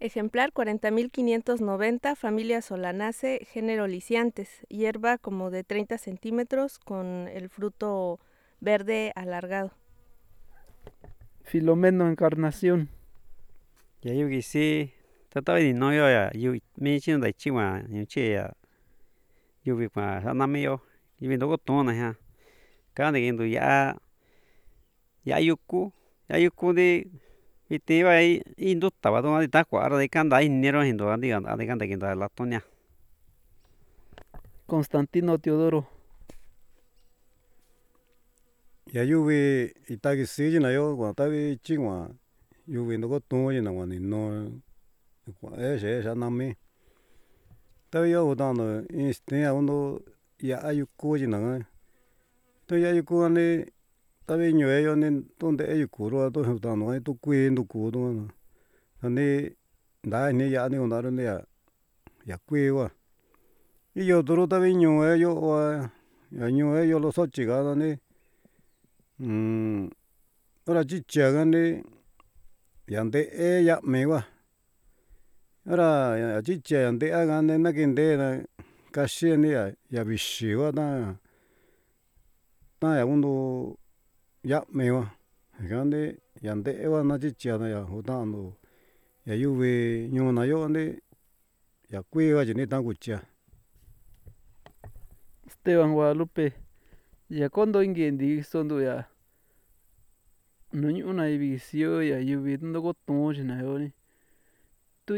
Ejemplar 40.590, familia Solanaceae, género Lisiantes, hierba como de 30 centímetros con el fruto verde alargado. Filomeno Encarnación. Ya yugi si tata ni no yo ya yu mi chin dai chi wa ni chi ya yugi pa sana mi yo yugi ndo ko ton na ha ka de ndu ya yuku de iti va indu tava do di ta kwa de kan dai ni ro hindo andi andi kan de kin da la tonia. Constantino Teodoro. Ya yuvi itagi si na yo kwa tavi chingwa yuvi ndo ko ton na kwa ni no kwa ese nami tavi yo utano este undo ya ayuku na to ya yuku ni tavi ñue yo ni donde ayuku ro to utano ai to kui ndu ku do ni nda ni ya ni undaro ni ya kui wa y yo toro tavi ñue yo wa ya ñue yo lo sochi ga ni ora chicha gani yande ya me wa ora ya chicha yande gane na kinde na kaxi ni ya vixi wa ta ya undo ya me wa gande yande wa na chicha na ya utano ya yuvi ñuu na yo ni ya kui wa ni ta kucha. Esteban Guadalupe. Ya kondo ingendi sondu ya no ñuna ivisio ya yuvi ndo ko ton xina yo ni tu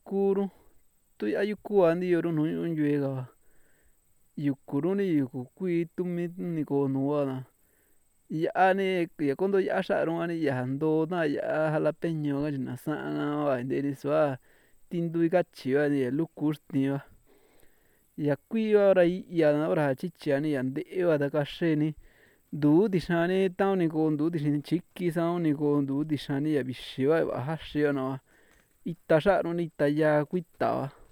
ayuku andi yo no ñue ga yuku ni yuku kui tu mi ni ko no wa na ya ni ya kondo ya xaron ani ya ndo na ya jalapeño ga china sa va nde ni sua tindu kachi va ni luku sti va ya kui va ora ya na ora chicha ni ya nde va ta kaxe ni ndu dixa ni ta ni ko ndu dixi chiki sa ni ko ndu dixa ni ya vixi va jaxi va na ita xaron ni ita ya kuita va.